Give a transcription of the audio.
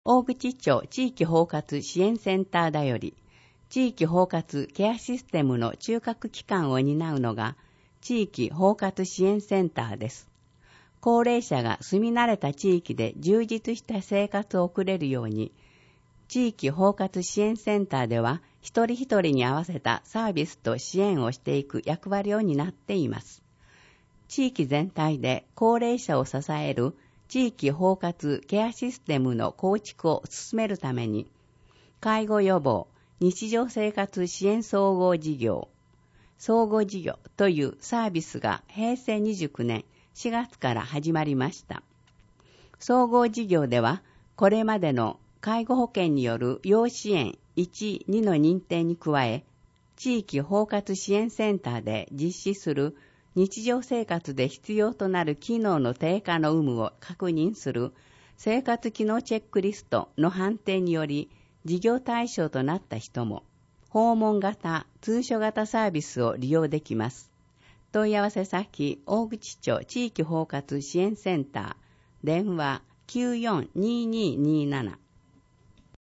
大口町地域包括支援センターだより、地域包括ケアシステムの中核機関を担うのが地域包括支援センターです。高齢者が住み慣れた地域で充実した生活を送れるように、地域包括支援センターでは一人一人に合わせたサービスと支援をしていく役割を担っています。地域全体で高齢者を支える地域包括ケアシステムの構築を進めるために、介護予防、日常生活支援総合事業というサービスが平成29年4月から始まりました。総合事業では、これまでの介護保険による要支援1、2の認定に加え、地域包括支援センターで実施する日常生活で必要となる機能の低下の有無を確認する生活機能チェックリストの判定により、事業対象となった人も、訪問型、通所型サービスを利用できます。問い合わせ先、大口町地域包括支援センター、電話942227